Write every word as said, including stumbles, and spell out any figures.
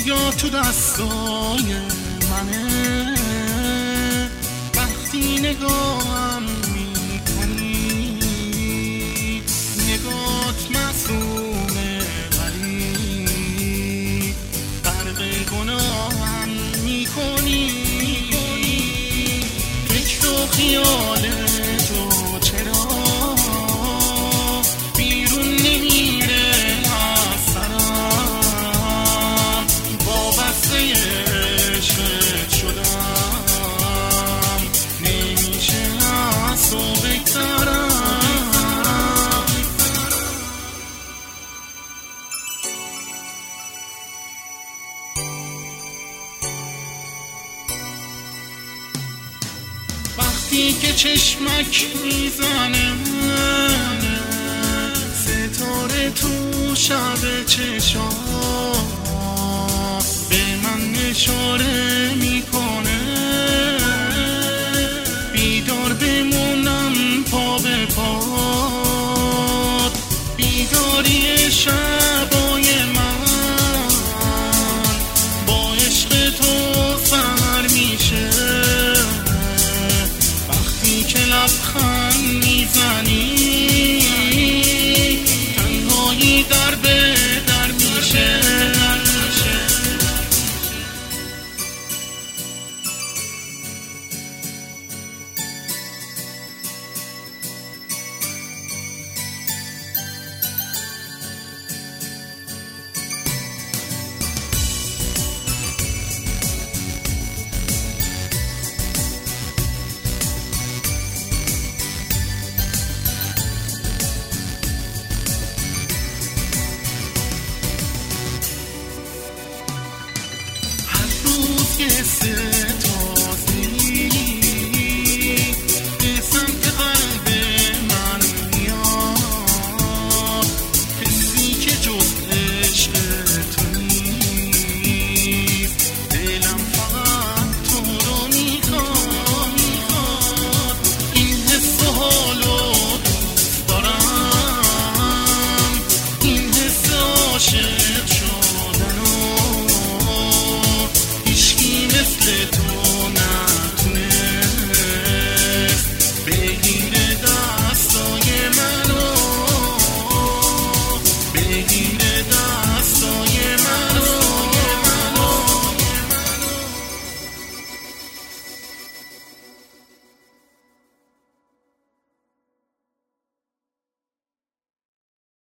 دنیا تو دستای منه، وقتی نگاهم میکنی نگات معصومه، ولی غرق گناهم میکنی. فکر و خیال تو چرا بیرون نمیره از سرم، وابسته عشقت شدم، نمیشه از تو بگذرم. وقتی که چشمک میزنه ستاره تو شب چشام، به من اشاره میکنه بیدار بمونم پا به پا. بیداری شبای من با عشق تو سحر میشه، وقتی که لبخند میزنی تنهایی در به در میشه. Yes,